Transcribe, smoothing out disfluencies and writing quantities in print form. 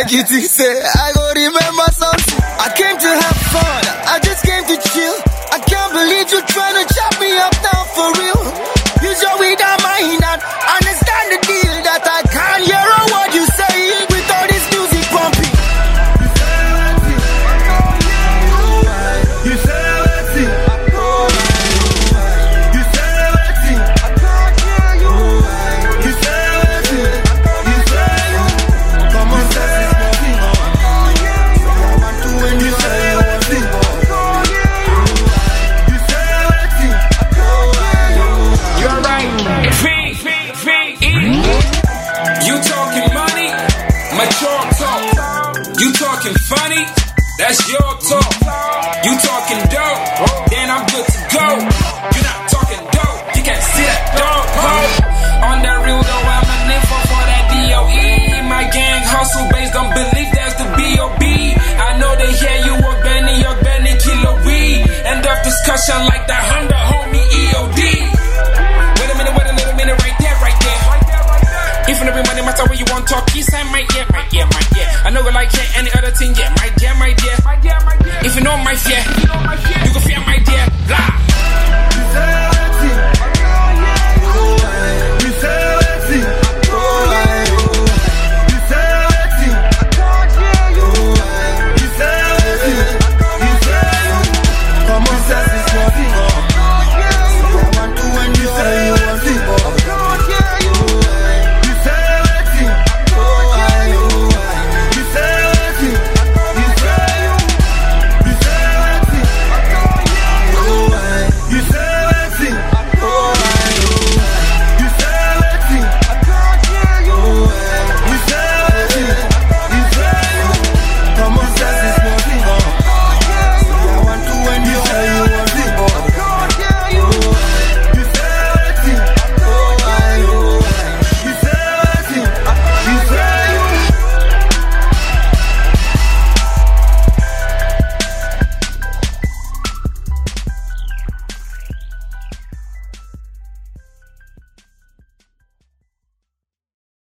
Like you think say, I go remember something. I came to have fun, I just came to chill. I can't believe you trying to chop me up now for real. You show me that mind and understand the deal that I can't hear a word you say with all this music pumping. You say everything. You say everything. I can't hear you. You say everything. You say everything. Come on, say everything. I want to win. You say everything. You say everything. You're right. V-E. You talking money, mature talk. You talking funny, that's your talk. You talking dope, then I'm good to go. You're not talking dope, you can't see that dog pole. On that real though, I'm an info for that DOE. My gang hustle based on belief, that's the B.O.B. I know they hear you work Benny, kilo weed. End of discussion like that Honda homie EOD. Wait a minute, right there. If every money matter where you want talk, peace I might yeah. I know you like any other thing, yeah, my dear. If you know my fear, you go fear my